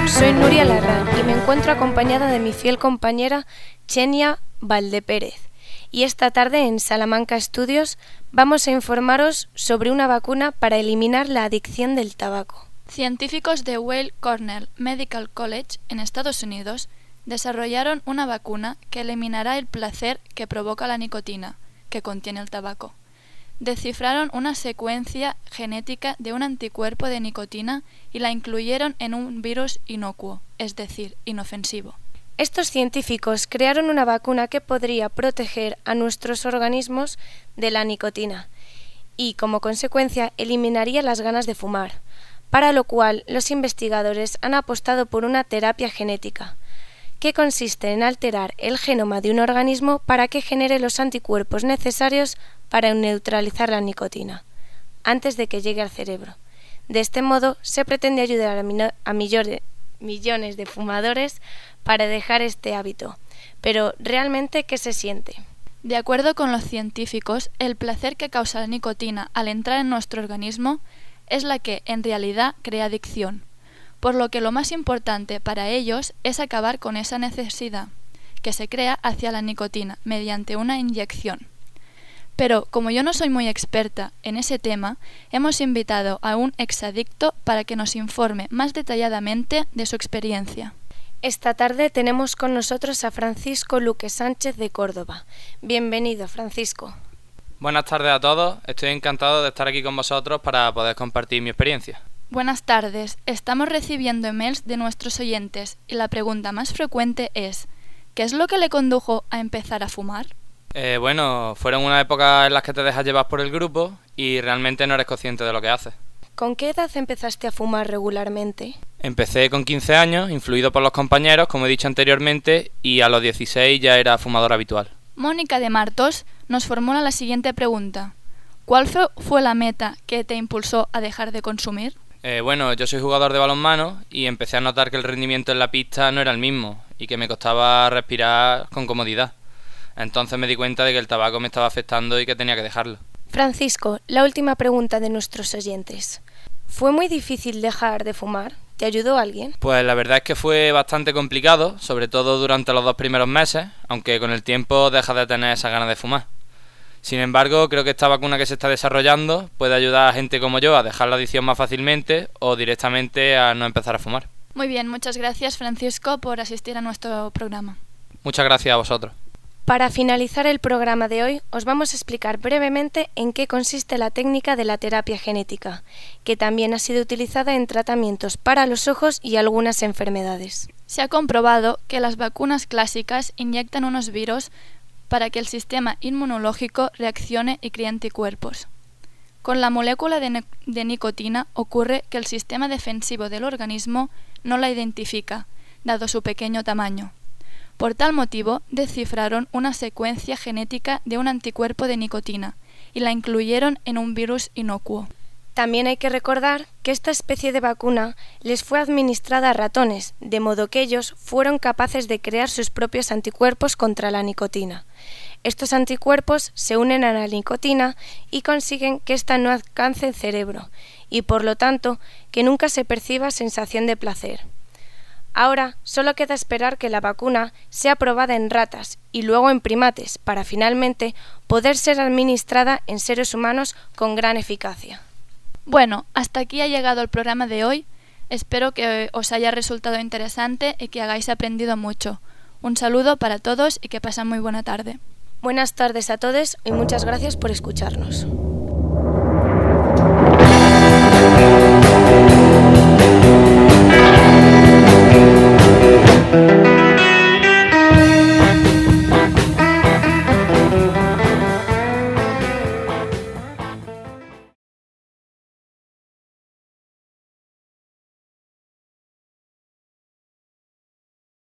Soy Nuria Larrán y me encuentro acompañada de mi fiel compañera Chenia Valdepérez. Y esta tarde en Salamanca Estudios vamos a informaros sobre una vacuna para eliminar la adicción del tabaco. Científicos de Weill Cornell Medical College en Estados Unidos desarrollaron una vacuna que eliminará el placer que provoca la nicotina, que contiene el tabaco. Descifraron una secuencia genética de un anticuerpo de nicotina y la incluyeron en un virus inocuo, es decir, inofensivo. Estos científicos crearon una vacuna que podría proteger a nuestros organismos de la nicotina y, como consecuencia, eliminaría las ganas de fumar, para lo cual los investigadores han apostado por una terapia genética, que consiste en alterar el genoma de un organismo para que genere los anticuerpos necesarios para neutralizar la nicotina, antes de que llegue al cerebro. De este modo, se pretende ayudar a millones de fumadores para dejar este hábito. Pero, ¿realmente qué se siente? De acuerdo con los científicos, el placer que causa la nicotina al entrar en nuestro organismo es la que, en realidad, crea adicción. Por lo que lo más importante para ellos es acabar con esa necesidad que se crea hacia la nicotina mediante una inyección. Pero, como yo no soy muy experta en ese tema, hemos invitado a un exadicto para que nos informe más detalladamente de su experiencia. Esta tarde tenemos con nosotros a Francisco Luque Sánchez de Córdoba. Bienvenido, Francisco. Buenas tardes a todos. Estoy encantado de estar aquí con vosotros para poder compartir mi experiencia. Buenas tardes. Estamos recibiendo emails de nuestros oyentes y la pregunta más frecuente es ¿qué es lo que le condujo a empezar a fumar? Fueron unas épocas en las que te dejas llevar por el grupo y realmente no eres consciente de lo que haces. ¿Con qué edad empezaste a fumar regularmente? Empecé con 15 años, influido por los compañeros, como he dicho anteriormente, y a los 16 ya era fumador habitual. Mónica de Martos nos formula la siguiente pregunta. ¿Cuál fue la meta que te impulsó a dejar de consumir? Yo soy jugador de balonmano y empecé a notar que el rendimiento en la pista no era el mismo y que me costaba respirar con comodidad. Entonces me di cuenta de que el tabaco me estaba afectando y que tenía que dejarlo. Francisco, la última pregunta de nuestros oyentes. ¿Fue muy difícil dejar de fumar? ¿Te ayudó alguien? Pues la verdad es que fue bastante complicado, sobre todo durante los 2 primeros meses, aunque con el tiempo dejas de tener esa ganas de fumar. Sin embargo, creo que esta vacuna que se está desarrollando puede ayudar a gente como yo a dejar la adicción más fácilmente o directamente a no empezar a fumar. Muy bien, muchas gracias, Francisco, por asistir a nuestro programa. Muchas gracias a vosotros. Para finalizar el programa de hoy, os vamos a explicar brevemente en qué consiste la técnica de la terapia genética, que también ha sido utilizada en tratamientos para los ojos y algunas enfermedades. Se ha comprobado que las vacunas clásicas inyectan unos virus para que el sistema inmunológico reaccione y cree anticuerpos. Con la molécula de nicotina ocurre que el sistema defensivo del organismo no la identifica, dado su pequeño tamaño. Por tal motivo, descifraron una secuencia genética de un anticuerpo de nicotina y la incluyeron en un virus inocuo. También hay que recordar que esta especie de vacuna les fue administrada a ratones, de modo que ellos fueron capaces de crear sus propios anticuerpos contra la nicotina. Estos anticuerpos se unen a la nicotina y consiguen que ésta no alcance el cerebro y, por lo tanto, que nunca se perciba sensación de placer. Ahora solo queda esperar que la vacuna sea probada en ratas y luego en primates para finalmente poder ser administrada en seres humanos con gran eficacia. Bueno, hasta aquí ha llegado el programa de hoy. Espero que os haya resultado interesante y que hayáis aprendido mucho. Un saludo para todos y que pasen muy buena tarde. Buenas tardes a todos y muchas gracias por escucharnos.